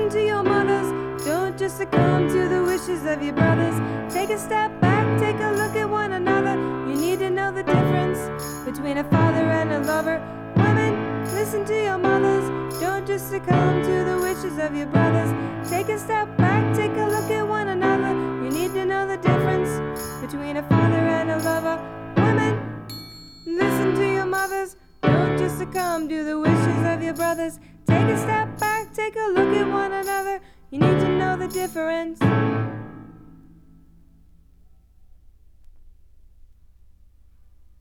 Listen to your mothers, don't just succumb to the wishes of your brothers. Take a step back, take a look at one another. You need to know the difference between a father and a lover. Women, listen to your mothers, don't just succumb to the wishes of your brothers. Take a step back, take a look at one another. You need to know the difference between a father and a lover. Women, listen to your mothers, don't just succumb to the wishes of your brothers. Take a step back, take a look at one another. You need to know the difference.